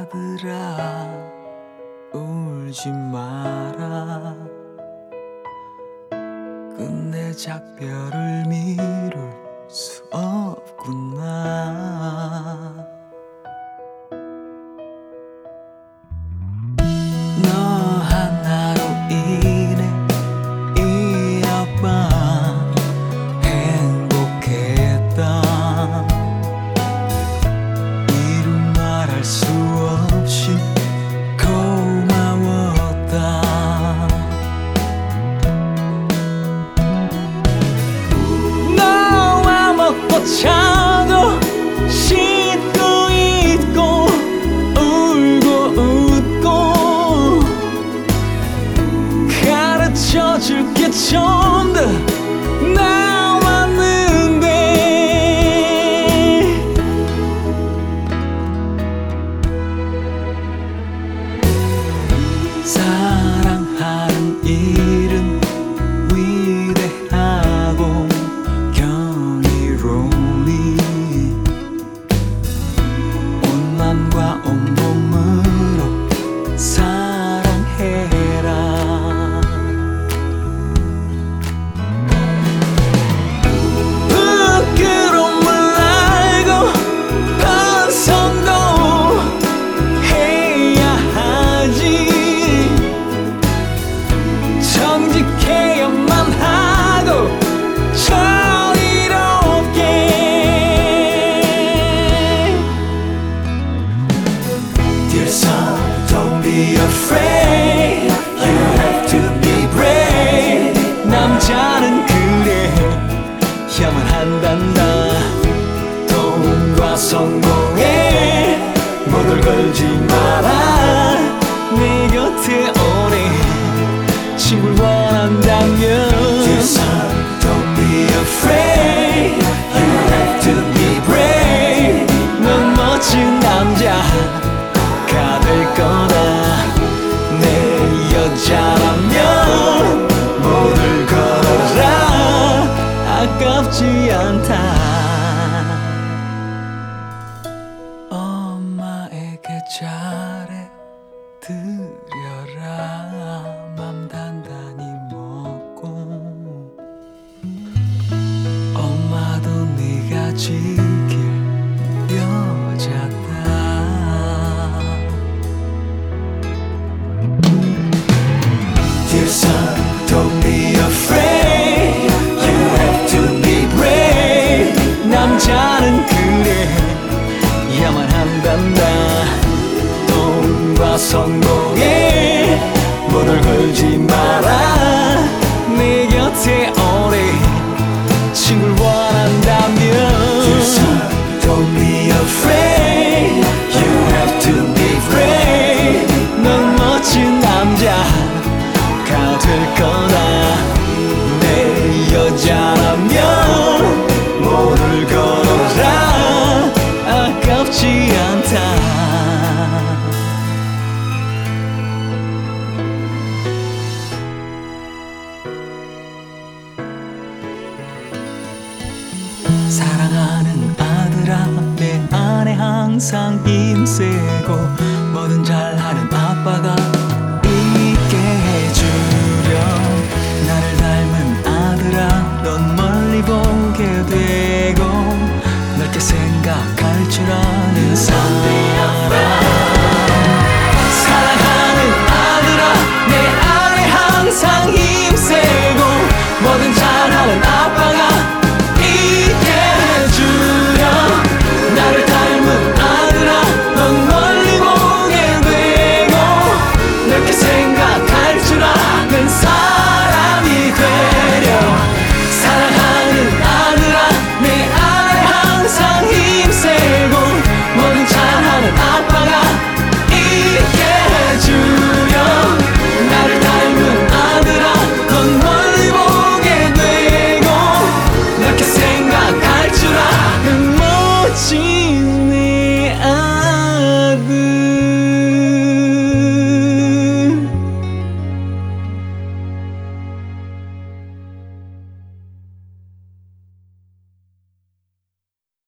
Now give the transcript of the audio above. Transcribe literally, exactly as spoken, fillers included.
아들아 울지 마라. 끝내 작별을 미룰 수 없구나. 너 하나로 인해 이 아빠 행복했다. 이루 말할 수 없이 고마웠다. 너와 먹고 자고 씻고 있고 울고 웃고 가르쳐줄게 좀 더 남았는데 사랑하는 일은 위대하고 경이로우니 온 맘과 온몸으로 사랑해라. 부끄러움을 알고 반성도 해야 하지. 정직해야만 하고 정의롭게. Dear son, don't be afraid. You have to be brave. 남자는 그래 야만 한단다. 돈과 성공에 모를 걸지 마라. 내 곁에 오래 친구를 원한다면 Dear son, don't be afraid. You have to be brave. 넌 멋진 남자가 될 거다. 내 여자라면 모두 걸어라. 아깝지 않다. 엄마에게 잘해 드려라. 맘 단단히 먹고 엄마도 네가 지킬 여자다. Dear son, don't be afraid. You have to be brave. 남자는 그래 야만 한단다. 돈과 성공에 모를 걸지 마라. 내 곁에 오래 친구를 원한다면 Dear son, don't be afraid. You have to be brave. 넌 멋진 남자가 될 거다. 내 여자라면 모를 걸어라. 아깝지 않다. 사랑하는 아들아 내 안에 항상 힘세고 뭐든 잘하는 아빠가